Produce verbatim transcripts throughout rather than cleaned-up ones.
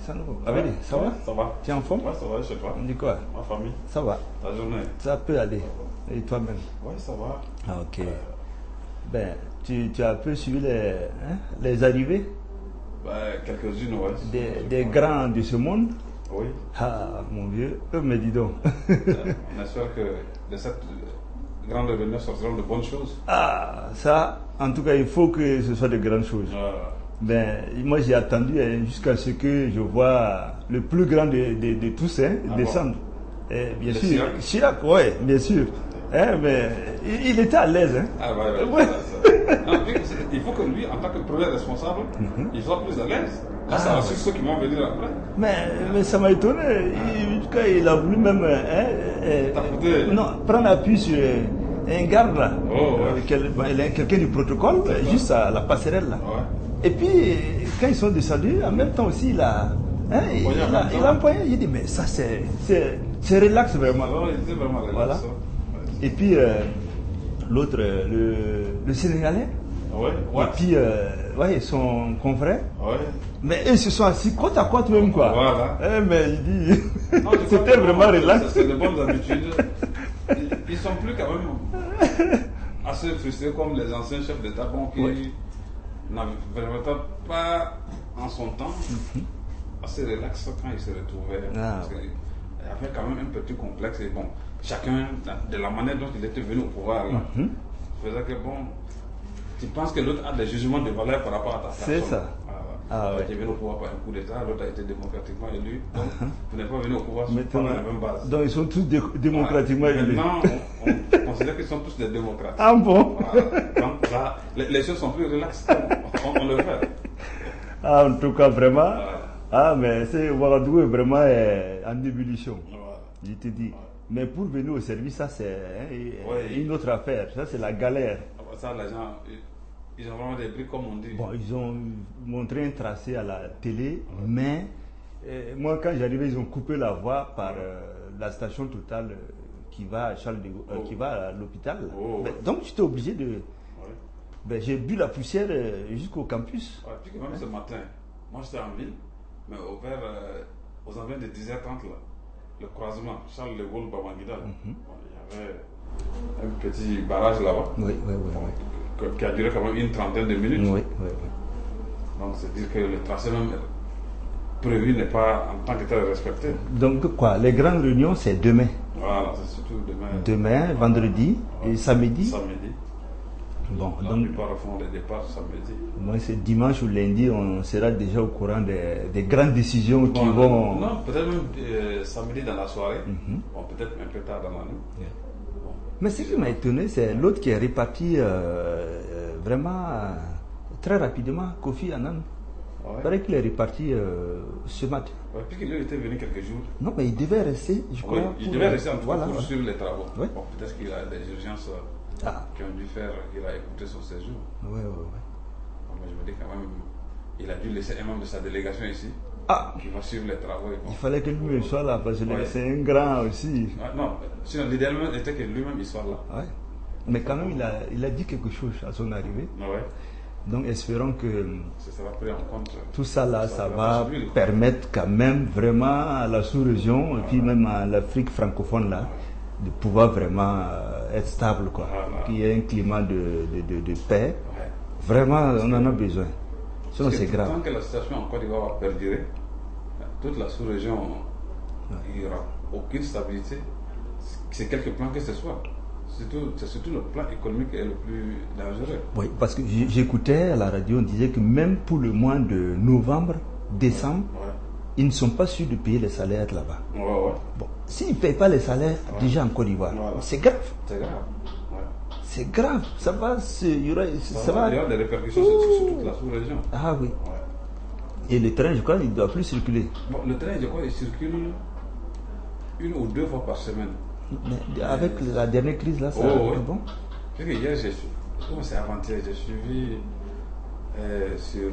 Ça, nous... ah, ouais, ça va? Ça va. Tu es en forme? Ouais, ça va, chez toi. On dit quoi? Ma famille. Ça va. Ta journée. Ça peut aller. Et toi-même? Ouais, ça va. Ah, ok. Euh... Ben, tu, tu as un peu suivi les, hein, les arrivées? Ben, quelques-unes, ouais. Des, des grands de ce monde? Oui. Ah, mon vieux, eux, mais dis donc. On espère que de cette grande réunion sortiront de bonnes choses. Ah, ça, en tout cas, il faut que ce soit de grandes choses. Ah. Ben, moi, j'ai attendu hein, jusqu'à ce que je vois le plus grand de, de, de tous hein, Ah descendre. Bon. Et bien Le sûr, Chirac, Chirac, oui, bien sûr. Hein, mais il, il était à l'aise. Hein. Ah ouais, ouais. Ouais. Ça, ça. Non, il faut que lui, en tant que premier responsable, mm-hmm. il soit plus à l'aise. Là, ça ah, rassure ceux qui vont venir après. Mais, mais ça m'a étonné. Il, quand il a voulu même hein, euh, non, prendre appui sur un garde là, oh, ouais. quel, quelqu'un du protocole, juste à la passerelle là. Ouais. Et puis, quand ils sont descendus, en même temps aussi, il a, hein, il, il, a, il a empoigné. Il dit, mais ça, c'est, c'est, c'est relax vraiment. Ouais, il était vraiment relax. Voilà. Ouais. Et puis, euh, l'autre, le, le Sénégalais. Ouais, ouais. Et puis, euh, ouais, son confrère. Ouais. Mais ils se sont assis côte à côte même, quoi. Voilà. Eh, mais il dit, c'était vraiment relax. C'est de bonnes habitudes. Ils sont plus quand même assez frustrés comme les anciens chefs d'État bon, qui ouais. n'avaient vraiment pas en son temps mm-hmm. assez relax quand ils se retrouvaient. Ah, parce ouais. Il y avait quand même un petit complexe. Et bon, chacun, de la manière dont il était venu au pouvoir, là, mm-hmm. faisait que bon, tu penses que l'autre a des jugements de valeur par rapport à ta personne. C'est ça. Ah, ouais. Tu es venu au pouvoir par un coup d'État, l'autre a été démocratiquement élu. Donc, uh-huh. vous n'êtes pas venu au pouvoir sur la même base. Donc, ils sont tous dé- démocratiquement voilà. élus. Maintenant, on, on considère qu'ils sont tous des démocrates. Ah bon? Voilà. Donc, là, les, les choses sont plus relaxes. On, on le fait. Ah, en tout cas, vraiment. Voilà. Ah, mais c'est Ouagadougou est vraiment euh, en ébullition. Voilà. Je te dis. Voilà. Mais pour venir au service, ça, c'est hein, ouais. une autre affaire. Ça, c'est la galère. Ça, les gens. Ils ont vraiment des prix comme on dit. Bon, ils ont montré un tracé à la télé, ouais. mais euh, moi quand j'arrivais, ils ont coupé la voie par euh, la station Total euh, qui va à Charles de Gaulle, euh, oh. qui va à l'hôpital. Oh, ben, ouais. Donc j'étais obligé de. Ouais. Ben, j'ai bu la poussière euh, jusqu'au campus. Ouais, puis même hein? Ce matin, moi j'étais en ville, mais au vers, euh, aux environs de dix heures trente, là, le croisement Charles de Gaulle Babangida, mm-hmm. bon, il y avait un petit barrage là-bas. Oui, oui, oui. Bon, oui. Qui a duré quand même une trentaine de minutes. Oui, oui, oui. Donc c'est dire que le tracé même prévu n'est pas en tant que tel respecté. Donc quoi, les grandes réunions c'est demain. Voilà, c'est surtout demain. Demain, vendredi ouais. et samedi. Samedi. Bon, la donc. plupart font des départs samedi. Moi c'est dimanche ou lundi, on sera déjà au courant des, des grandes décisions bon, qui non, vont. Non, peut-être même euh, samedi dans la soirée. Mm-hmm. Bon, peut-être un peu tard dans la nuit. Yeah. Mais ce qui m'a étonné, c'est l'autre qui est réparti euh, euh, vraiment euh, très rapidement, Kofi Annan. Ouais. Il paraît qu'il est réparti euh, ce matin. Ouais, puis qu'il était venu quelques jours. Non, mais il devait rester, je crois. Oui, il devait rester en tout voilà, cas voilà. sur les travaux. Ouais. Bon, peut-être qu'il a des urgences ah. qui ont dû faire qu'il a écouté son séjour. Oui, oui, oui. Bon, mais je me dis quand même, il a dû laisser un membre de sa délégation ici. Ah. Qui va suivre les travaux. Bon. Il fallait que lui-même soit là, parce que ouais. c'est un grand aussi. Ah, non, sinon l'idéal était que lui-même il soit là. Ouais. Mais quand même, il a, il a dit quelque chose à son arrivée. Ouais. Donc espérons que ça sera pris en compte. Tout ça là, ça, ça va permettre quand même vraiment à la sous-région, et puis même à l'Afrique francophone là, de pouvoir vraiment être stable, quoi. Voilà. Qu'il y ait un climat de, de, de, de paix. Ouais. Vraiment, on en a besoin. Sinon, c'est grave. Tant que la situation en Côte d'Ivoire va perdurer, toute la sous-région, ouais. il n'y aura aucune stabilité. C'est quelque plan que ce soit. C'est surtout le plan économique qui est le plus dangereux. Oui, parce que j'écoutais à la radio, on disait que même pour le mois de novembre, décembre, ouais. Ouais. ils ne sont pas sûrs de payer les salaires là-bas. Ouais, ouais. Bon, s'ils ne payent pas les salaires ouais. déjà en Côte d'Ivoire, ouais. c'est grave. C'est grave. C'est grave, ça va, il y aura, ça, ça va, il y aura des répercussions sur, sur toute la sous-région. Ah oui. Ouais. Et le train, je crois, il ne doit plus circuler. Bon, le train, je crois, il circule une ou deux fois par semaine. Mais avec Mais... la dernière crise, là, ça oh, est bon. Parce que hier, j'ai suivi, comment c'est avant-hier, j'ai suivi euh, sur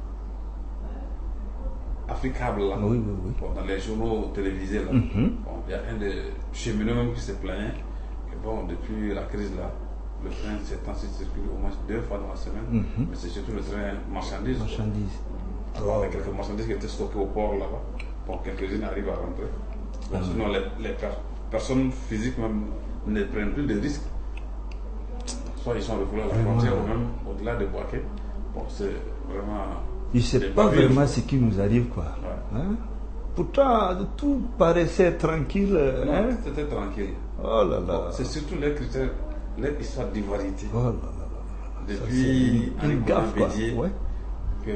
Africable, là, oui, oui, oui. Bon, dans les journaux télévisés, là. Mm-hmm. Bon, il y a un des cheminots même qui se plaignait que, bon, depuis la crise, là, le train, ces temps-ci circule au moins deux fois dans la semaine, mm-hmm. mais c'est surtout le train marchandise. Marchandise. Oh. Il y a quelques marchandises qui étaient stockées au port là-bas. Bon, quelques-unes arrivent à rentrer. Bon, mm. Sinon, les, les per personnes physiques même ne prennent plus de risques. Soit ils sont refoulés à la frontière ou même au-delà de Boaké. Bon, c'est vraiment. Je ne sais pas vraiment ce qui nous arrive, quoi. Ouais. Hein? Pourtant, tout paraissait tranquille. Non, hein? C'était tranquille. Oh là là. Bon, c'est surtout les critères, les histoires d'ivarité. Oh là là. Depuis une, une gaffe, quoi. Ouais. Que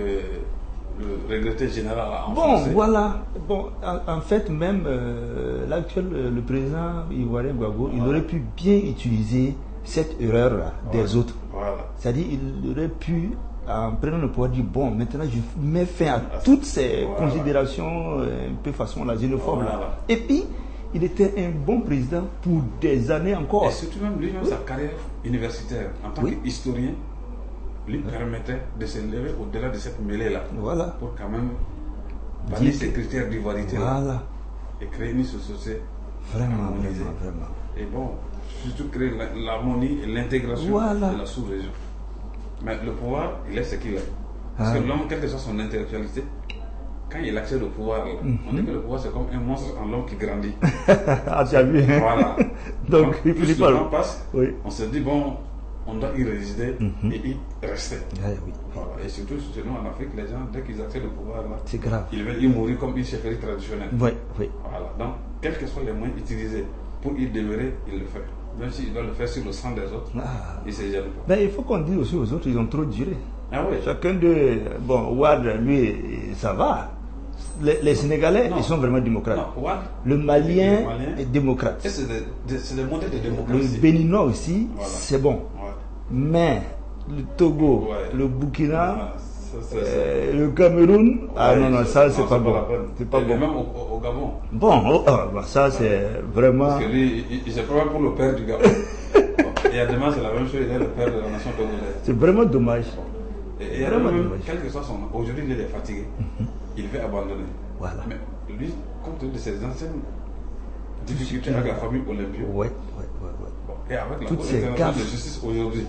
le regretté général a enfoncé. Bon, voilà. Bon, en, en fait, même euh, l'actuel, le président ivoirien Gbagbo, voilà. Il aurait pu bien utiliser cette erreur-là des voilà. autres. Voilà. C'est-à-dire, il aurait pu, en prenant le pouvoir, dire bon, maintenant je mets fin à toutes ces voilà. considérations un peu façon la xénophobe voilà. là. Et puis, il était un bon président pour des années encore. Et surtout même lui-même, oui. sa carrière universitaire en tant oui. qu'historien lui oui. permettait de s'élever au-delà de cette mêlée-là. Voilà. Pour quand même bannir ces critères d'ivarité voilà. et créer une société vraiment, harmonisée. Vraiment, vraiment. Et bon, surtout créer l'harmonie et l'intégration voilà. de la sous-région. Mais le pouvoir, il est ce qu'il est. Parce ah. que l'homme, quelle que soit son intellectualité, quand il accède au pouvoir, là, mm-hmm. on dit que le pouvoir c'est comme un monstre en l'homme qui grandit. Ah, tu as vu, hein? Voilà. Donc, Donc il plus le pas temps passe, oui. on se dit, bon, on doit y résider mm-hmm. et y rester. Ah, oui. Voilà. Et surtout, surtout en Afrique, les gens, dès qu'ils accèdent au pouvoir, là, c'est grave. Ils veulent y mourir comme une chefferie traditionnelle. Oui, oui. Voilà. Donc, quels que soient les moyens utilisés pour y demeurer, il le fait. Même s'il doit le faire sur le sang des autres, ah. il ne se gêne pas. Mais il faut qu'on dise aussi aux autres, ils ont trop duré. Ah oui. Chacun de. Bon, Ouad, lui, ça va. Les, les Sénégalais, non. ils sont vraiment démocrates. Non, Ouad, le Malien est démocrate. C'est le modèle de démocratie. Le Béninois aussi, voilà. c'est bon. Ouais. Mais le Togo, ouais. le Burkina, ouais. ça, ça, euh, le Cameroun, ouais, ah non, non, ça, c'est pas, pas bon. C'est pas et bon. Même au, au Gabon. Bon, oh, oh, ça, c'est vraiment. Parce que lui, il, il s'est probablement pour le père du Gabon. Bon. Et à demain, c'est la même chose, il est le père de la nation togolaise. C'est vraiment dommage. Bon. Et, et vraiment même, dommage. Quel que soit son. Aujourd'hui, il est fatigué. Mm-hmm. Il veut abandonner. Voilà. Mais lui, compte tenu de ses anciennes difficultés avec la famille Olympio, ouais, ouais, ouais, ouais. Bon, et avec la Cour internationale de justice aujourd'hui,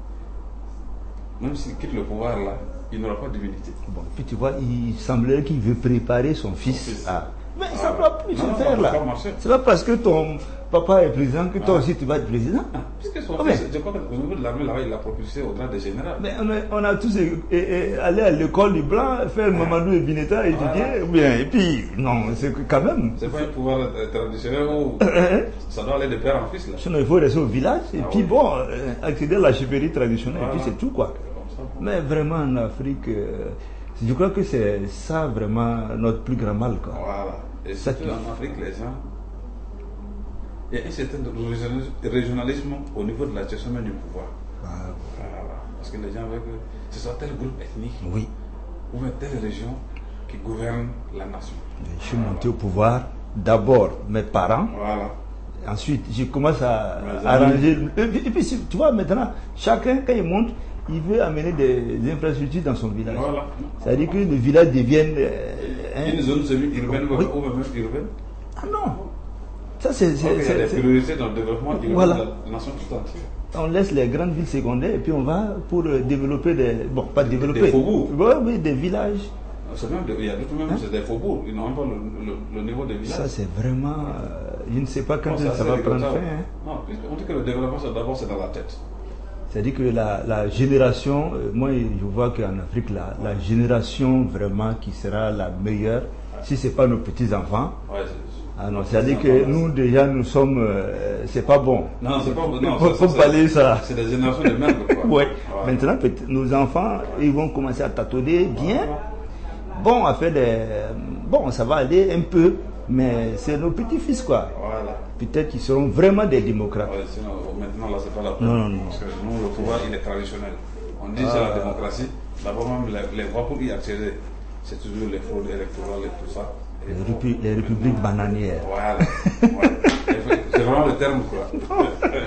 même s'il quitte le pouvoir là, il n'aura pas d'immunité. Bon, puis tu vois, il semblerait qu'il veut préparer son fils, son fils. à. Mais ah, ça ne va plus se faire là. C'est pas parce que ton papa est président que toi ah. aussi tu vas être président. Ah, puisque son ah, fils, je crois qu'au niveau de l'armée là-bas, il l'a propulsé au grade de général. Mais on a, on a tous et, et, allé à l'école du blanc, faire ah. Mamadou et Bineta, étudier, ah. bien. Et puis, non, c'est quand même. C'est pas un pouvoir euh, traditionnel où ça doit aller de père en fils là. Sinon, il faut rester au village et ah, puis oui. bon, euh, accéder à la chefferie traditionnelle, voilà. Et puis c'est tout quoi. Mais vraiment en Afrique. Euh, je crois que c'est ça vraiment notre plus grand mal. Quoi. Voilà. Et surtout en Afrique, les gens, il y a un certain régionalisme au niveau de la gestion du pouvoir. Ah, voilà. Parce que les gens veulent que ce soit tel groupe ethnique oui. ou telle région qui gouverne la nation. Je suis monté au pouvoir, d'abord mes parents. Voilà. Ensuite, je commence à arranger. Et puis, tu vois, maintenant, chacun, quand il monte, il veut amener des, des infrastructures dans son village. Voilà. C'est-à-dire que le village devienne. Euh, une zone semi-urbaine oui. ou même urbaine. Ah non. Ça, c'est. Il y a des priorités dans le développement de voilà. la nation tout entière. On laisse les grandes villes secondaires et puis on va pour développer des. Bon, pas développer. Des faubourgs. Oui, oui, des villages. Même de, il y a d'autres même, hein? C'est des faubourgs. Ils n'ont même pas le, le, le niveau des villages. Ça, c'est vraiment. Euh, je ne sais pas quand non, ça, ça va prendre fin. Hein? Non, on dit que le développement, d'abord, c'est dans la tête. C'est-à-dire que la, la génération, euh, moi je vois qu'en Afrique, la, la génération vraiment qui sera la meilleure, si ce n'est pas nos petits-enfants, ouais, ah non, c'est-à-dire que nous déjà nous sommes, euh, c'est pas bon. Non, c'est pas bon. Il faut, faut parler ça. C'est des générations de merde quoi. Ouais. Ouais. Maintenant, nos enfants, ils vont commencer à tâtonner bien. Bon, à faire des... Bon, ça va aller un peu, mais c'est nos petits-fils quoi. Voilà. Peut-être qu'ils seront vraiment des démocrates. Ouais, sinon, maintenant, là, c'est pas la peine. Non, non, non. Parce que nous, le pouvoir, il est traditionnel. On dit que ah. c'est la démocratie. D'abord, même les, les voies pour y accéder, c'est toujours les fraudes électorales et tout ça. Et les, répu les républiques bananières. Voilà. Ouais. C'est vraiment le terme, quoi.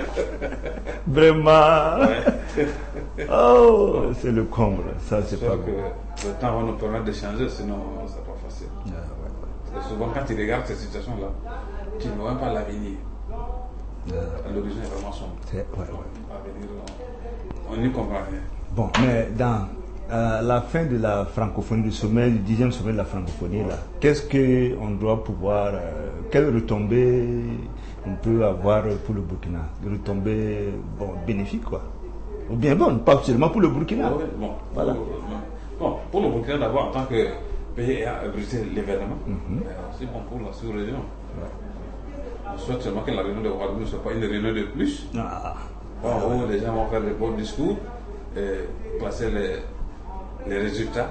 Vraiment. Ouais. Oh, c'est le comble. Ça, c'est pas bon. Que le temps va nous permettre de changer, sinon, c'est pas facile. Ah, ouais, ouais. Parce que souvent, quand tu regardes ces situations-là, tu ne vois même pas l'avenir. Euh, L'horizon est vraiment sombre. Ouais, ouais. L'avenir, on n'y comprend rien. Bon, mais dans À la fin de la francophonie, du sommet, du dixième sommet de la francophonie, là, qu'est-ce qu'on doit pouvoir, euh, quelles retombées on peut avoir pour le Burkina? Des retombées bon, bénéfiques, quoi. Ou bien bon, pas seulement pour le Burkina. Oui, bon, voilà. Pour, bon, pour le Burkina, d'abord, en tant que pays à abriter l'événement, mm-hmm. mais aussi bon pour la sous-région. Ouais. On souhaite seulement que la réunion de Ouagadougou ne soit pas une réunion de plus. Ah. Bon, ah, où ouais. les gens vont faire des beaux discours et placer les. Les résultats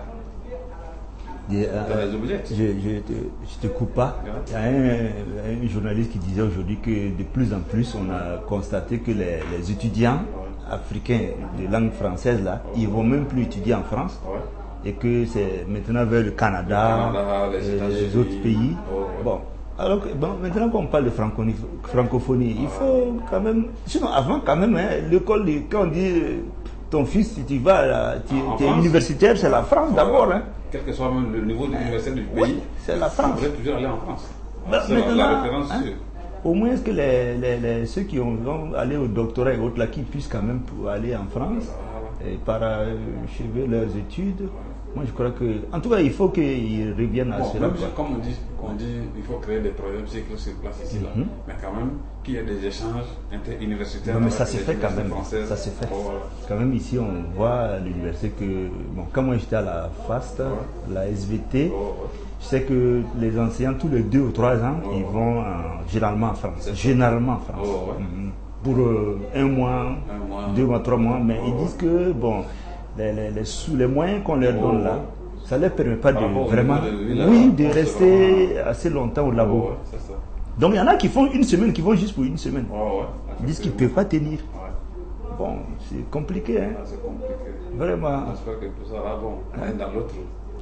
de, euh, les objets. Je ne te, je te coupe pas. Il y a un, un journaliste qui disait aujourd'hui que de plus en plus, on a constaté que les, les étudiants africains de langue française, là, ils ne vont même plus étudier en France. Et que c'est maintenant vers le Canada, le Canada les, les autres pays. Oh, ouais. Bon. Alors que, bon, maintenant qu'on parle de francophonie, francophonie il faut quand même. Sinon, avant, quand même, hein, l'école, quand on dit. Ton fils, si tu vas, là, tu es universitaire, c'est la France ouais, d'abord. Hein. Quel que soit même le niveau d'université du pays, oui, c'est la France. On devrait toujours aller en France. Bah, c'est la, la référence. Hein, au moins, que les, les, les, ceux qui ont, vont aller au doctorat et autres, là, qui puissent quand même aller en France ah, et parachever leurs études. Moi, je crois que, en tout cas, il faut qu'ils reviennent à bon, cela. Comme on dit, on dit, il faut créer des projets cycles sur place ici, là. Mm-hmm. Mais quand même, qu'il y ait des échanges interuniversitaires. Non, mais ça s'est fait quand même. Françaises. Ça s'est fait. Oh, voilà. Quand même, ici, on voit à l'université que, bon, quand moi j'étais à la FAST, ouais. la S V T, oh, ouais. je sais que les enseignants, tous les deux ou trois ans, oh, ils ouais. vont euh, généralement en France. Généralement en France. Oh, ouais. mm-hmm. Pour euh, un mois, un mois, deux mois, trois mois. Mais oh, ils disent que, bon, Les, les, les, sous, les moyens qu'on leur donne oh, là, ça ne leur permet pas de vraiment de, oui, de rester vraiment... assez longtemps au labo. Oh, ouais, ça. Donc il y en a qui font une semaine, qui vont juste pour une semaine. Oh, ouais, ils disent qu'ils ne peuvent pas tenir. Ouais. Bon, c'est compliqué. Hein? Ah, c'est compliqué. Vraiment. J'espère que tout ça va bon. L'un dans l'autre.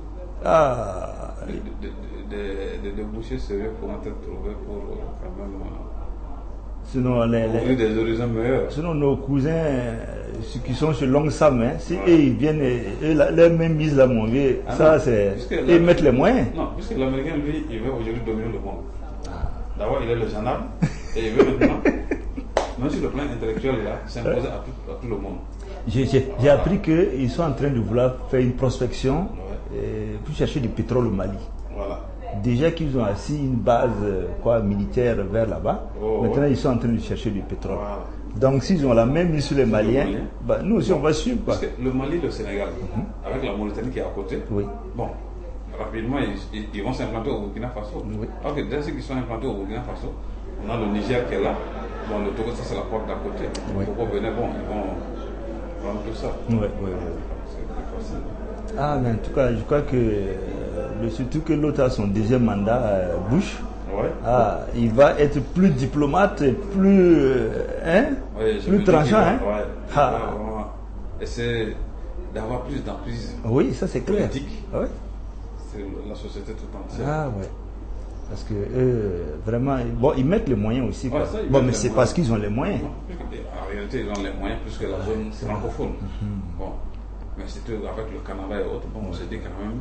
Ah. Des débouchés sérieux pourront être trouvés pour quand même. Sinon, les, les, des horizons meilleurs. Sinon, nos cousins, ceux qui sont sur Long Sam, hein, si ouais. eux, ils viennent, eux, la, leur même mise là, mon vieux, ah ça, c'est. Ils mettent les moyens. Non, puisque l'Américain, lui, il veut aujourd'hui dominer le monde. Ah. D'abord, il est le gendarme, et il veut maintenant, même sur le plan intellectuel, là, s'imposer ouais. à, tout, à tout le monde. J'ai, j'ai, j'ai ah. appris qu'ils sont en train de vouloir faire une prospection ouais. et, pour chercher du pétrole au Mali. Voilà. Déjà qu'ils ont assis une base quoi, militaire vers là-bas, oh, maintenant ouais. ils sont en train de chercher du pétrole. Wow. Donc s'ils ont la même mise sur les Maliens, Malien. bah, nous aussi bon, on va suivre. Parce que le Mali, le Sénégal, mm-hmm. avec la Mauritanie qui est à côté, oui. bon, rapidement ils, ils, ils vont s'implanter au Burkina Faso. Oui. Alors que dès ceux qui sont implantés au Burkina Faso, on a le Niger qui est là, bon, le Togo, ça c'est la porte d'à côté. Oui. Pour venir, bon, ils vont prendre tout ça. Oui, oui, oui. C'est plus facile. Ah, mais en tout cas, je crois que euh, surtout que l'autre a son deuxième mandat, euh, Bush. Ouais. Ah, il va être plus diplomate, plus, euh, hein, ouais, plus tranchant. Hein. Ouais. Ah. Essayer d'avoir plus d'emprise. Oui, ça c'est clair. Politique. Ouais. C'est la société tout entière. Ah ouais. Parce que euh, vraiment, bon, ils mettent les moyens aussi. Quoi. Ouais, ça, bon, mais c'est moyens. Parce qu'ils ont les moyens. Non, en réalité, ils ont les moyens plus que la zone francophone. Mm-hmm. Bon. Mais surtout avec le Canada et autres, bon, on se dit quand même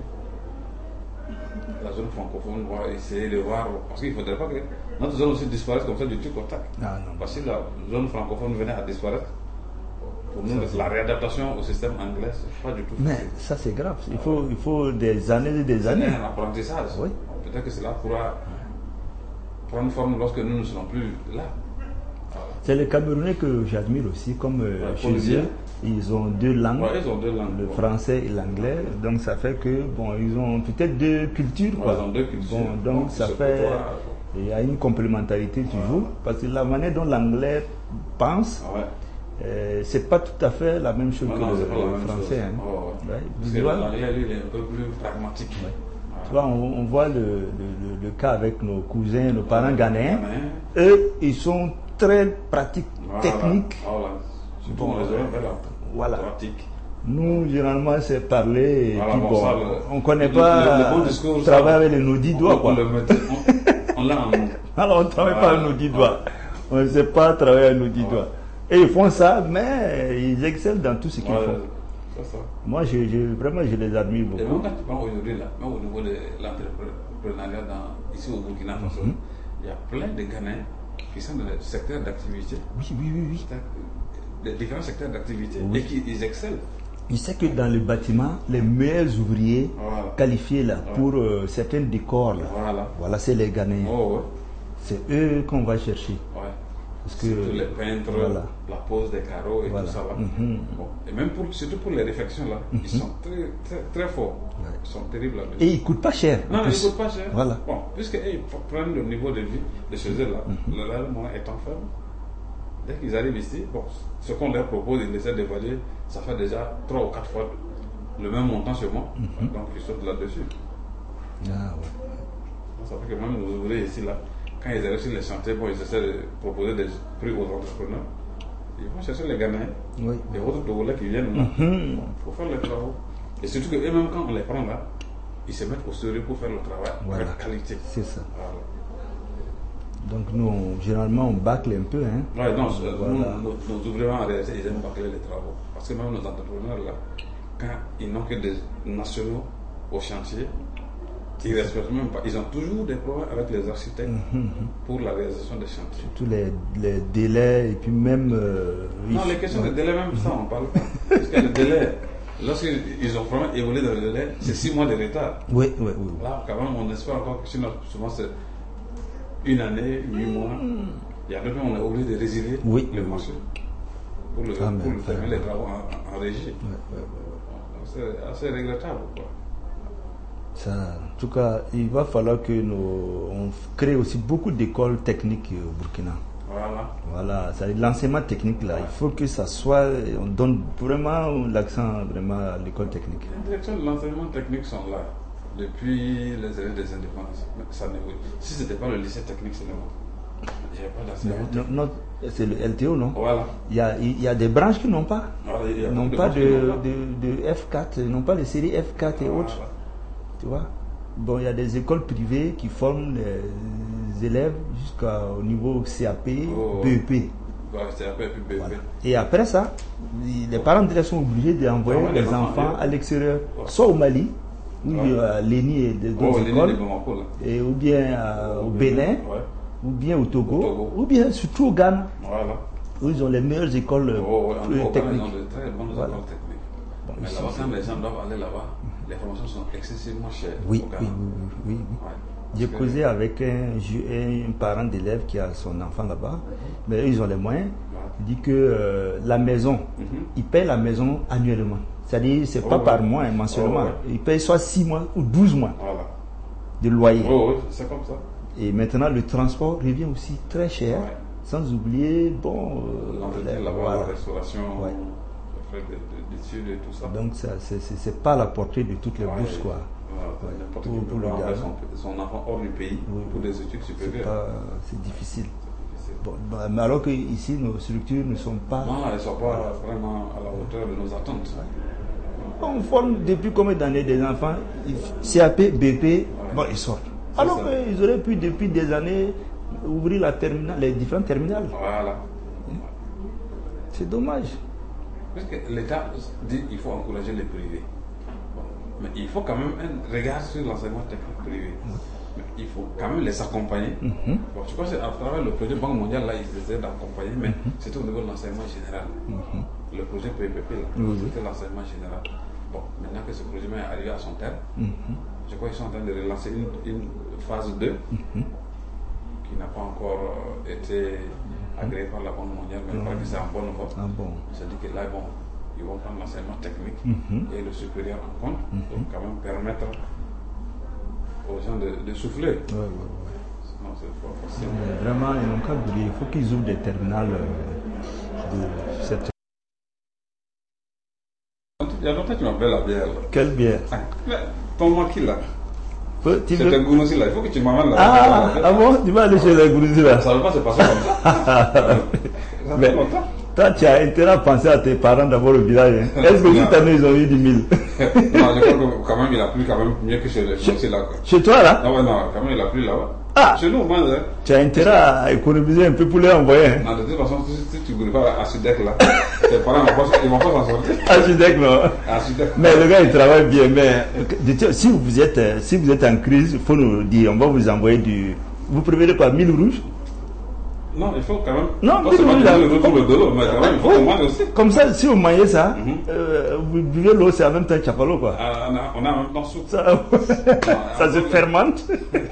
la zone francophone va essayer de voir, parce qu'il ne faudrait pas que notre zone aussi disparaisse comme ça du tout au tac. Ah, non. Parce que la zone francophone venait à disparaître, pour nous, la réadaptation au système anglais, c'est pas du tout facile. Mais ça c'est grave, il faut, il faut des années et des années. C'est un apprentissage. Oui. Peut-être que cela pourra prendre forme lorsque nous ne serons plus là. C'est les Camerounais que j'admire aussi, comme euh, ouais, chez eux, ils ont deux langues, ouais, ils ont deux langues le ouais. français et l'anglais, donc ça fait que, bon, ils ont peut-être deux cultures, quoi. Ouais, ils ont deux cultures. Bon, donc, donc ça fait, il y a une complémentarité toujours, ouais. parce que la manière dont l'anglais pense, ouais. euh, c'est pas tout à fait la même chose non, que non, le, le français. Hein. Oh, ouais. Ouais. Parce que l'anglais, lui, il est un peu plus pragmatique. Ouais. Ouais. Tu vois, on, on voit le, le, le, le cas avec nos cousins, nos parents ghanéens, eux, ils sont très pratique, voilà, technique. Voilà. Bon, voilà. Pratique. Nous, généralement, c'est parler et voilà, puis bon, bon, ça, on ne connaît pas le, le bon discours, travailler avec les nos dix doigts. On, quoi. On, le met, on, on l'a en... Alors, on ne travaille voilà, pas avec nos dix doigts. On ne sait pas travailler avec nos dix doigts. Et ils font ça, mais ils excellent dans tout ce qu'ils voilà, font. C'est ça. Moi, je, je, vraiment, je les admire beaucoup. Et même quand tu prends aujourd'hui, là, même au niveau de l'entrepreneuriat ici au Burkina Faso, mm-hmm. il y a plein de Ghanéens qui sont dans les secteurs d'activité. Oui, oui, oui, oui. Les différents secteurs d'activité. Oui. Et qui ils excellent. Je sais que dans le bâtiment, les meilleurs ouvriers voilà. qualifiés là, Ouais. pour euh, certains décors, là, Voilà. voilà, c'est les Ghanéens. Oh, ouais. C'est eux qu'on va chercher. Ouais. Parce que, Surtout les peintres, voilà. la pose des carreaux et Voilà. tout ça là. Mhm. Bon. Et même pour, surtout pour les réflexions là, ils sont très, très, très forts. Ouais. Ils sont terribles là. Et ils ne coûtent pas cher. en Non, ils ne plus. coûtent pas cher. Voilà. Bon, puisque ils prennent le niveau de vie de chez eux là, le réel moyen étant faible, dès qu'ils arrivent ici, bon, ce qu'on leur propose, ils essaient d'évaluer, ça fait déjà trois ou quatre fois le même montant sûrement. Donc ils sautent là-dessus. Ah, ouais. Ça fait que même nos ouvriers ici là, quand ils arrivent sur les chantiers, bon, ils essaient de proposer des prix aux entrepreneurs. Ils vont chercher les Ghanéens, Oui. les autres Togolais qui viennent là, Mhm. bon, pour faire les travaux. Et surtout que eux-mêmes, quand on les prend là, ils se mettent au sérieux pour faire le travail Voilà. avec qualité. C'est ça. Voilà. Donc nous, on- généralement, on bâcle un peu. Hein. Ouais, non, euh, Voilà. nous, nos, nos ouvriers en réalité, ils aiment bâcler les travaux. Parce que même nos entrepreneurs là, quand ils n'ont que des nationaux au chantier, ils ne respectent même pas. Ils ont toujours des problèmes avec les architectes pour la réalisation des chantiers. Tous les, les délais et puis même... euh, oui. Non, les questions de délai, même ça, on parle pas. Parce que le délai, lorsqu'ils ont vraiment évolué dans le délai, c'est six mois de retard. Oui, oui, oui. oui. Là, quand même, on espère encore que sinon, souvent c'est une année, huit mois. Il y a d'autres, on est obligé de résilier Oui. le marché pour, le, Ah, mais pour le enfin, terminer les travaux en, en régie. Ouais, ouais, ouais, ouais. Donc, c'est assez regrettable. Quoi. Ça, en tout cas, il va falloir que nous on crée aussi beaucoup d'écoles techniques au Burkina. Voilà. Voilà, ça, l'enseignement technique là, il faut que ça soit, on donne vraiment l'accent vraiment à l'école technique. Les directions de l'enseignement technique sont là depuis les années des indépendances. Mais ça n'évolue. Si ce n'était pas le lycée technique seulement, il n'y avait pas d'enseignement technique. Non, non, c'est le L T O, non? Voilà. Il y a, il y a des branches qui n'ont pas. Voilà, il y a Ils n'ont beaucoup pas branches de, qui n'ont pas. de, de F quatre, ils n'ont pas les séries F quatre et Voilà. autres. Tu vois? Bon, il y a des écoles privées qui forment les élèves jusqu'au niveau C A P, Oh. B E P. Voilà, c'est un peu plus B E P. Voilà. Et après ça, les parents d'élèves sont obligés d'envoyer Ah ouais, les les enfants, enfants oui. à l'extérieur, Ouais. soit au Mali, où Ouais. il y a l'Eni et d'autres Oh, l'île écoles, de Bamako, là. et, ou bien euh, au Bénin, Ouais. ou bien au Togo, Au Togo. ou bien surtout au Ghana, Voilà. où ils ont les meilleures écoles euh, Oh, ouais, en euh, tout cas, ils techniques. ont de très bonnes Voilà. écoles techniques. Bon, Mais ici, là-bas, c'est- quand les gens doivent aller là-bas, les formations sont excessivement chères. Oui, au oui, Ghana. oui, oui, oui. Ouais. J'ai Parce que- causé avec un, ju- un parent d'élève qui a son enfant là-bas, mais eux, ils ont les moyens. Il dit que euh, la maison, Mhm. il paye la maison annuellement. C'est-à-dire, c'est Oh, pas ouais. par mois, hein, mensuellement. Oh, ouais. Il paye soit six mois ou douze mois Voilà. de loyer. Oh, oui, c'est comme ça. Et maintenant, le transport revient aussi très cher, Ouais. sans oublier, bon, euh, L'entretien les- là-bas, voilà. la restauration, Ouais. les frais de- de- d'études et tout ça. Donc, ça, c'est, c'est, c'est pas la portée de toutes les Ouais, bourses, quoi. Voilà, Ouais. n'importe Pour- qui pour peut le pas envoyer Ghana. son, son enfant hors du pays Oui, pour oui. des études C'est, supérieures. pas, c'est difficile. C'est- Bon, bah, mais alors que ici, nos structures ne sont pas... Non, elles ne sont pas vraiment à la hauteur de nos attentes. On forme depuis combien d'années des enfants, C A P, B P, bon, ils sortent. C'est Alors ça. qu'ils auraient pu, depuis des années, ouvrir la terminale, les différentes terminales. Voilà. C'est dommage. Parce que l'État dit qu'il faut encourager les privés. Bon, mais il faut quand même un regard sur l'enseignement technique privé. Mais il faut quand même les accompagner. Mhm. Bon, je crois que c'est à travers le projet Banque mondiale, là, ils essaient d'accompagner, mais c'était au niveau de l'enseignement général. Mhm. Le projet P P P, là, Oui, oui. c'était l'enseignement général. Bon, maintenant que ce projet est arrivé à son terme, Mhm. je crois qu'ils sont en train de relancer une, une phase deux Mhm. qui n'a pas encore euh, été agréée par la Banque mondiale, mais je crois que c'est en bonne voie. Ah bon. C'est-à-dire que là, bon, ils vont prendre l'enseignement technique Mhm. et le supérieur en compte pour quand même permettre aux gens de, de souffler. Ouais, ouais, ouais. Sinon, c'est pas possible. Mais vraiment, ils n'ont qu'à briller. Il faut qu'ils ouvrent des terminales euh, de cette... Il y a longtemps que tu m'appelles la bière. Là. Quelle bière? Ah, mais ton maquis là, Peu- tu c'est veux- un gounouzi là, il faut que tu m'amènes là. Ah, ah bon? Tu vas aller chez les Gourouzi là? Ça ne veut pas se passer comme ça. Ça Mais- fait longtemps. Toi, tu as intérêt à penser à tes parents d'abord au village. hein. Est-ce que cette année, ils ont eu dix mille? Non, je crois que quand même, il a plu quand même mieux que chez les chez là. Quoi. Chez toi là? Non, ouais, non, quand même, il a plu là-bas. Ah. Chez nous, au moins, hein. Tu as intérêt à économiser un peu pour les envoyer. Hein. Non, de toute façon, si, si tu ne goûtes pas à Sudec là, tes parents vont pas- ils vont pas s'en sortir. Ah, je dis que non. À Sudec. Mais le gars, il travaille bien. Mais dites- si vous êtes, euh, si vous êtes en crise, il faut nous dire, on va vous envoyer du... Vous préférez quoi? Mille rouges? Non, il faut quand même. Non, pas mais seulement oui, donner là, le retour de l'eau, mais quand même, il faut oh, qu'on mange aussi. Comme ça, si vous mangez ça, Mhm. euh, vous buvez l'eau, c'est en même temps chapalo, quoi. Ah, on, a, on a en même temps soupe. Ça, ça se fermente.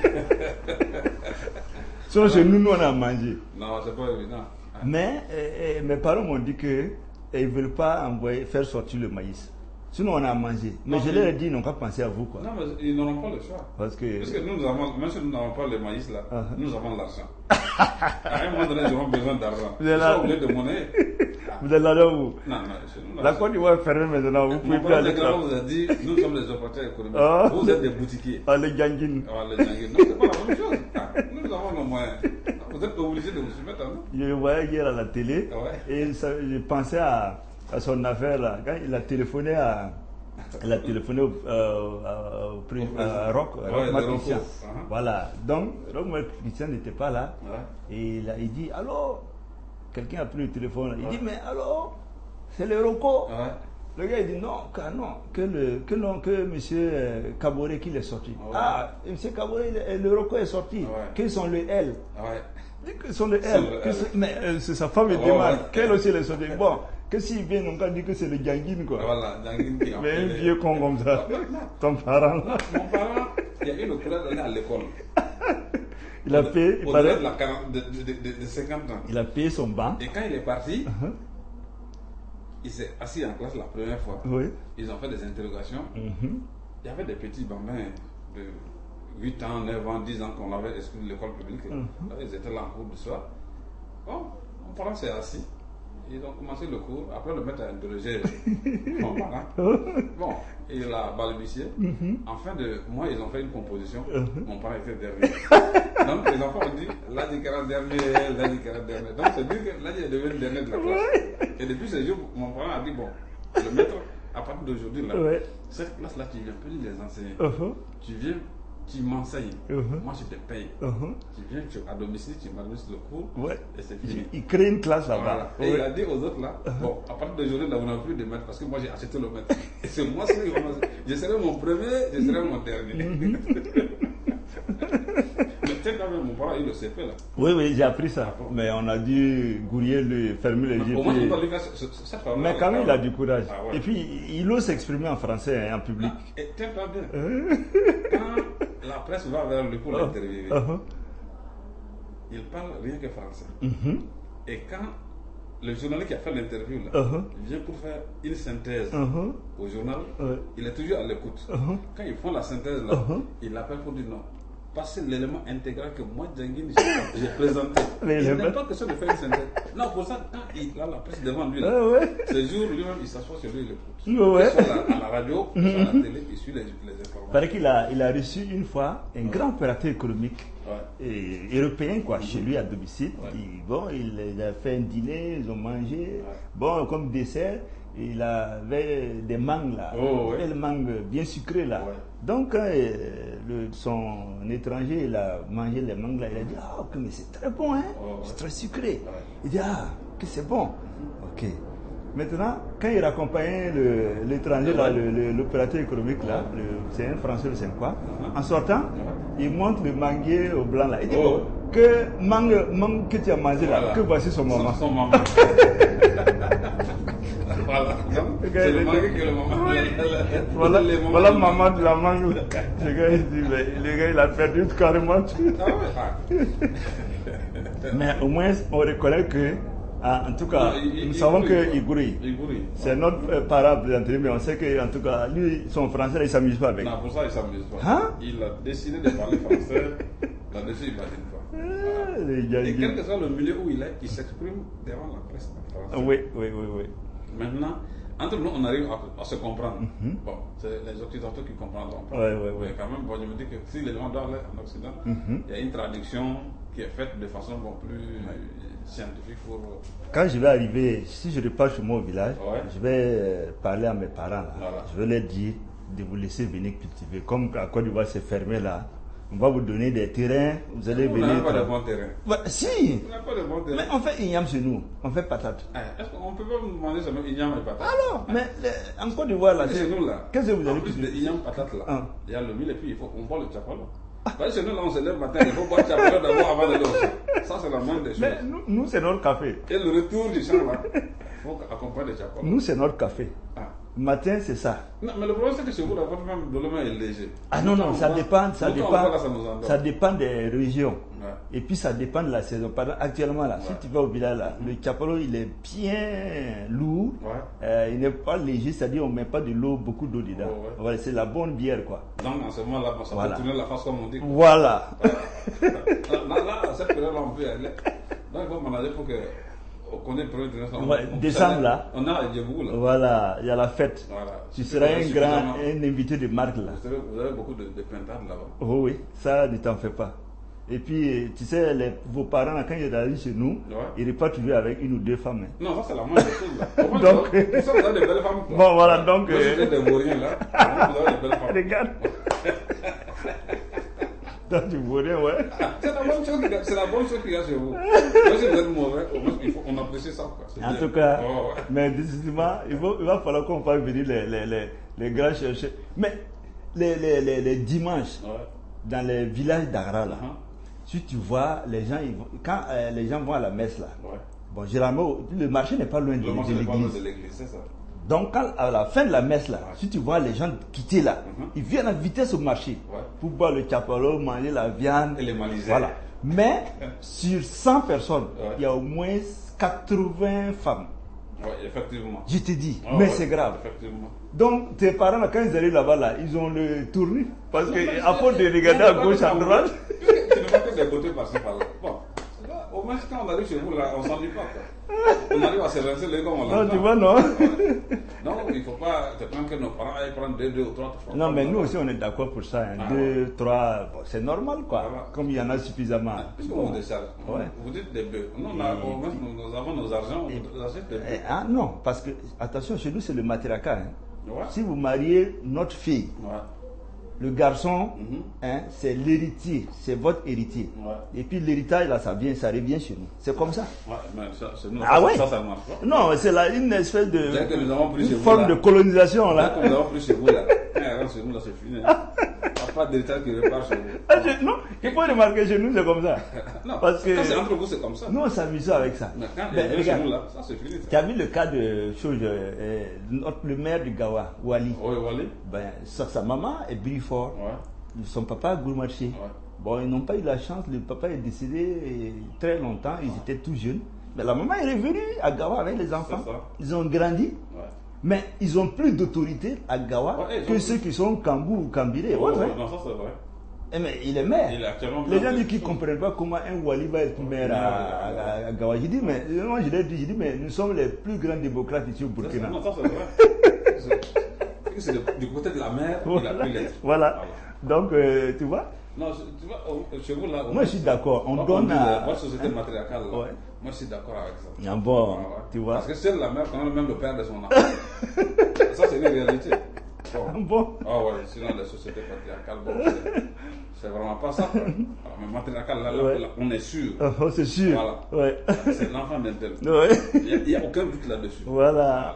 Sinon, chez nous, nous, on a mangé. Non, c'est pas évident. Mais euh, euh, mes parents m'ont dit qu'ils ne veulent pas envoyer, faire sortir le maïs. Sinon, on a mangé. Mais Non, je mais- leur ai dit, ils n'ont qu'à penser à vous, quoi. Non, mais ils n'auront pas le choix. Parce que. Parce que nous, nous avons, même si nous n'avons pas le maïs là, Uh-huh. nous avons l'argent. À un moment donné, nous aurons besoin d'argent. Vous êtes Ils là. sont obligés de monnaie. Vous êtes là-dedans, vous. Non, non, chez nous, là, La Côte d'Ivoire est fermée maintenant, vous pouvez mon plus père aller de là. grand vous a dit, nous sommes des opérateurs économiques. Ah. Vous êtes des boutiquiers. Ah, les ganguines. Ah, les gens, non, c'est pas la même chose. Ah, nous avons nos moyens. Vous êtes obligés de vous soumettre à nous. Je le voyais hier à la télé. Ouais. Et ça, je pensais à, à son affaire là. Quand il a téléphoné à. Il a téléphoné au, euh, à, au pré- à Rock, Ouais, Rock le Marc Rocco. Christian. Uh-huh. Voilà. Donc, Rock Marc Christian n'était pas là. Ouais. Et il, a, il dit, allô. Quelqu'un a pris le téléphone. Il dit, mais allô, c'est le Rocco. Ouais. Le gars, il dit, non, car non, que, le, que, non, que M. Kaboré qu'il est sorti. Ouais. Ah, M. Kaboré, le, le Rocco est sorti. Ouais. Qu'ils sont le L. Ouais. Il dit que sont le C'est L. le Que L. c'est- mais euh, c'est sa femme, il Ouais, demande. ouais. Quel aussi est sorti. Bon, que s'il vient, on va dire que c'est le ganguine, quoi. Voilà, Dangin qui a Mais un fait- vieux con comme ça. Non, non. Ton parent, là. Mon parent, il y a eu le courage d'aller à l'école. Il a payé, il, Au-delà paraît- de, la quarante- de, de, de, de cinquante ans. il a payé son banc. Et quand il est parti, Uh-huh. il s'est assis en classe la première fois. Oui. Ils ont fait des interrogations. Mhm. Il y avait des petits bambins de huit ans, neuf ans, dix ans qu'on avait exclu de l'école publique. Mhm. Là, ils étaient là en cours du soir. Bon, mon parent s'est assis. Ils ont commencé le cours. Après, le maître a interrogé mon parent. Bon, il a balbutié. En fin de mois, ils ont fait une composition. Mon parent était dernier. Donc, les enfants ont dit là, il est dernier, là, il est dernier. Donc, c'est dire que là, il est devenu le dernier de la classe. Et depuis ce jour, mon parent a dit bon, le maître, à partir d'aujourd'hui, là, Ouais. cette classe-là, tu viens plus les enseigner. Uh-huh. Tu viens, tu m'enseignes. Uh-huh. Moi, je te paye. Uh-huh. Tu viens tu, à domicile, tu m'administres le cours. Ouais. Et c'est fini. Il crée une classe là-bas. Voilà. Et Ouais. il a dit aux autres là, bon, à partir d'aujourd'hui, là, vous n'avez plus de maître parce que moi j'ai acheté le maître. Et c'est moi celui qui va m'enseigner. Je serai mon premier, je serai mon dernier. Mais tiens, quand même, mon parent, il le C P là. Oui, oui, j'ai appris ça. Mais on a dû Gourier lui fermer les yeux. Au moins, puis- on doit lui faire ce- ce- cette famille. Mais quand même, il a du courage. Ah ouais. Et puis, il ose s'exprimer en français, hein, en public. Et tiens, pas bien. Quand la presse va vers lui pour l'interviewer, Uh-huh. il parle rien que français. Mhm. Et quand le journaliste qui a fait l'interview là, Uh-huh. vient pour faire une synthèse Uh-huh. au journal, Ouais. il est toujours à l'écoute. Uh-huh. Quand ils font la synthèse là, Uh-huh. il l'appelle pour dire non. Passez l'élément intégral que moi, Djangin, j'ai j'ai présenté. Il L'élément. n'est pas question de faire une synthèse. Non, pour ça, quand il a la presse devant lui, là, Ah ouais. ce jour, lui-même, il s'assoit sur lui, il écoute. Ouais. Qu'il soit à la, à la radio, qu'il soit à la télé, il suit les, les Il informations. paraît qu'il a, il a reçu une fois un grand opérateur économique Ouais. et, européen quoi, chez lui à domicile. Ouais. Il, bon, il, il a fait un dîner, ils ont mangé. Ouais. Bon, comme dessert, il avait des mangues là, Oh, ouais. des mangues bien sucrées là. Ouais. Donc, quand euh, le, son étranger il a mangé les mangues là, il a dit ah, que mais c'est très bon, hein, Oh, ouais. c'est très sucré. Ouais. Il dit ah, que c'est bon. Ok. Maintenant, quand il accompagnait le- l'étranger, là, le- le- l'opérateur économique, là, le- c'est un français, le c'est quoi, en sortant, il montre le manguier au blanc, là. Il dit, Oh. bon, que mangue, mangue que tu as mangé, là, Voilà. que voici son maman. Son, son maman. Voilà. C'est le mangue que le maman. Voilà, les mamans- voilà maman de la mangue. là. Le gars, il dit, mais le gars, il a perdu carrément tout. Ah ouais, ah. Mais au moins, on reconnaît que, ah, en tout cas, Non, il- il- nous il savons gourit, qu'il gourit. Il gourit. C'est notre euh, parent présenté, mais on sait qu'en tout cas, lui, son français, là, il ne s'amuse pas avec. Non, pour ça, il s'amuse pas. Hein? Il a décidé de parler français. Là-dessus, il imagine pas. Ah, les gars, Et ils- quel que soit le milieu où il est, il s'exprime devant la presse en français. Oui, oui, oui, oui. Maintenant, entre nous, on arrive à, à se comprendre. Bon, c'est les Occidentaux qui comprendront pas. Ouais, ouais, ouais. Mais quand même, bon, je me dis que si les gens doivent aller en Occident, Mhm. il y a une traduction qui est faite de façon bon, plus scientifique pour. Quand je vais arriver, si je repars chez moi au village, Ouais. je vais euh, parler à mes parents là. Voilà. Je vais leur dire de vous laisser venir cultiver. Comme à Côte d'Ivoire c'est fermé là, on va vous donner des terrains, vous allez On venir. n'a pas de tra- bon terrain. Ouais, si, On n'a pas de bon terrain. mais on fait igname chez nous, on fait patate. Eh, Est-ce qu'on peut pas vous demander seulement igname et patate? Alors, mais euh, en Côte d'Ivoire là, Parce que c'est chez nous là, qu'est-ce que vous en allez plus de cultiver? igname patate là, Ah. il y a le mil et puis il faut, on voit le chapalo. Parce que nous, là, on se lève le matin, il faut boire chapelot d'abord avant d'aller au champ. Ça, c'est la moindre des choses. Mais nous, nous c'est notre café. Et le retour du champ, là, il faut accompagner des chapelot. Nous, c'est notre café. Ah. Matin, c'est ça. Non, mais le problème, c'est que chez vous, la votre femme, le lendemain est léger. Ah non, non, ça dépend, ça dépend, là, ça, nous ça dépend des régions. Ouais. Et puis ça dépend de la saison. Par exemple, actuellement, là, Ouais. si tu vas au village, là, le chapelot, il est bien lourd. Ouais. Euh, il n'est pas léger, c'est-à-dire on ne met pas de l'eau, beaucoup d'eau dedans. Oh, ouais. Voilà, c'est la bonne bière, quoi. Donc, en ce moment-là, ça Voilà. peut tourner la face comme on dit. Voilà. Là, là, là, à cette période-là, on peut y aller. Donc, il faut manager pour que. On connaît le premier trimestre. on- Ouais, on- décembre, là. On a à Djebou, là. Voilà, il y a la fête. Voilà. Tu Si seras vous avez un grand, suffisamment- un invité de marque, là. Vous avez, vous avez beaucoup de, de pintades là-bas. Oh oui, ça ne t'en fais pas. Et puis, tu sais, les- vos parents, là, quand ils arrivent chez nous, Ouais. ils repartent toujours avec une ou deux femmes. hein. Non, ça c'est la moindre des choses là. Au moins, Donc- vous avez- pour ça, vous avez des belles femmes. Quoi. Bon, voilà, donc, Moi, euh, je suis des vauriens là. Au moins, vous avez des belles femmes. Regarde. Dans du bonnet, ouais. C'est la bonne chose qu'il y a- c'est la bonne chose qu'il y a chez vous. Même si vous êtes mauvais, au moins, il faut, on apprécie ça. Quoi. C'est En bien. tout cas, Oh, ouais. mais décidément, il, faut- il va falloir qu'on fasse venir les, les, les, les grands chercheurs. Mais les, les, les, les dimanches, Ouais. dans les villages d'Agra, là, Uh-huh. si tu vois, les gens, ils vont, quand euh, les gens vont à la messe, là, Ouais. bon, généralement, le marché n'est pas loin de, Le marché de n'est pas loin l'église. de l'église, c'est ça. Donc, quand, à la fin de la messe, là, Ouais. si tu vois les gens quitter là, Mhm. ils viennent à vitesse au marché Ouais. pour boire le chapelot, manger la viande. Et les malisères. Voilà. Mais sur cent personnes, Ouais. il y a au moins quatre-vingts femmes. Oui, effectivement. Je te dis, Ah, mais ouais, c'est grave. Effectivement. Donc, tes parents, là, quand ils arrivent là-bas, là, ils ont le tourné. Parce Non, mais que, c'est- à force de regarder à gauche, à droite. Tu ne vois que des côtés par-ci par-là. Bon, là, au moins quand on arrive chez vous, là, on ne s'ennuie pas. Quoi. On arrive à se rincer les comme on l'entend. Non, tu vois, non. Non, il ne faut pas te prendre que nos parents aillent prendre deux, deux ou trois fois. Non, mais nous aussi, on est d'accord pour ça. Hein. Ah, Deux, trois, bon, c'est normal, quoi. Voilà. Comme il y en a suffisamment. Puisque Bon. vous déchargez, Ouais. vous dites des bœufs. Nous, on a- au moins, nous, nous avons nos argents, on achète des Eh, bœufs. ah, non, parce que, attention, chez nous, c'est le matriarcat. Hein. Ouais. Si vous mariez notre fille, Ouais. le garçon, Mhm. hein, c'est l'héritier, c'est votre héritier. Ouais. Et puis l'héritage, là, ça vient, ça revient chez nous. C'est comme ça. Ouais, mais ça, c'est nous, Ah ça, ouais? ça, ça marche pas. Non, c'est là une espèce de Dès que nous avons pris chez une vous, forme là. de colonisation, Là, là. comme nous avons pris chez vous, là, quand elle rentre chez nous, là, c'est fini. Il n'y a pas d'héritage qui repart chez vous. Ah, je- non, il faut remarquer chez nous, c'est comme ça. Non, Parce que quand c'est entre vous, c'est comme ça. nous, on s'amuse avec ça. Mais quand Ben, elle vient chez regarde, nous, là, ça, c'est fini. tu as vu le cas de chose, euh, euh, notre, le maire du Gawa, Wali. Oui, Wally. Ben, sa, sa maman est Brifort. Ouais. Son papa a Gourmarché. Ouais. Bon, ils n'ont pas eu la chance. Le papa est décédé euh, très longtemps. Ils étaient tout jeunes. Mais la maman est revenue à Gawa avec les enfants. C'est ça. Ils ont grandi. Ouais. Mais ils ont plus d'autorité à Gawa Ouais, ils que ont- ceux qui sont Kambou ou Kambiré. Ouais, Ouais, ouais, ouais. non, ça, c'est vrai. Eh, mais il est maire. Il est actuellement Les gens maire. disent qu'ils ne comprennent pas comment un Wali va être maire à, à- à Gawa. J'ai dit, mais moi, je l'ai dit, j'ai dit, mais nous sommes les plus grands démocrates ici au Ça, c'est- Burkina. Non, ça, c'est vrai. C'est- C'est de- du côté de la mer, il a Voilà. pu l'être. Voilà. Donc, euh, tu vois, Non, je- tu vois, au- chez vous, là. au- moi je suis d'accord. On Moi, donne dit, à. Votre société matriarcale, là, Ouais. moi, je suis d'accord avec ça. Ah bon, Ouais, ouais. tu vois. Parce que seule la mère connaît même le père de son enfant. Ça, c'est une réalité. Ah Bon. bon. Ah ouais, sinon les sociétés patriarcales, bon, c'est- c'est vraiment pas ça. Quoi. Alors, mais matriarcal, là, là, Ouais. là, on est sûr. Oh, c'est sûr. Voilà. Ouais. C'est l'enfant d'un tel. Ouais. Il n'y a, a aucun doute là-dessus. Voilà.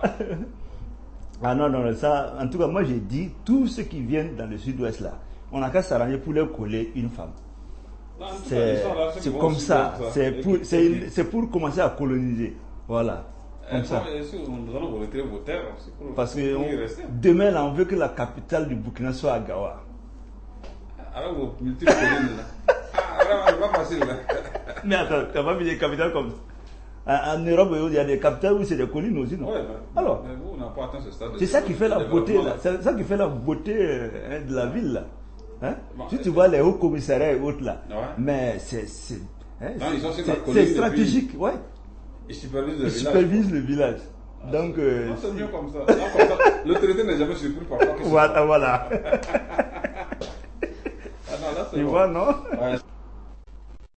Ah non, non, ça, en tout cas, moi j'ai dit, tous ceux qui viennent dans le sud-ouest là, on n'a qu'à s'arranger pour leur coller une femme. Non, en tout cas, C'est ils sont là, ceux qui c'est vont comme aussi ça, faire c'est Et pour, qui- c'est et une- qui- c'est pour commencer à coloniser. Voilà. Comme Et ça. bon, et si nous allons vous retirer vos terres aussi pour, Parce que pour on- y rester. demain là, on veut que la capitale du Burkina soit à Gawa. Avec vos multiples collines là. Ah, vraiment, c'est pas facile là. Mais attends, tu n'as pas vu des capitales comme ça. En en Europe, il y a des capitales où c'est des collines aussi, non? Ouais, mais, Alors, mais vous, on n'a pas atteint ce stade. de c'est ça qui fait la développement, beauté, là. C'est ça qui fait la beauté euh, hein, de la ville, là. Hein? Bon, Si et- tu vois les hauts commissariats et autres, là. Ouais. Mais c'est c'est- hein, Non, ils sont sur c'est- la colline c'est et stratégique, ouais. Ils supervisent le Ils village. supervisent le village. Donc, euh, Non, c'est mieux comme ça. Non, comme ça. L'autorité n'est jamais surpris par quoi que ce soit. voilà, voilà. Ah non, là, c'est Tu bon. vois, non? Ouais.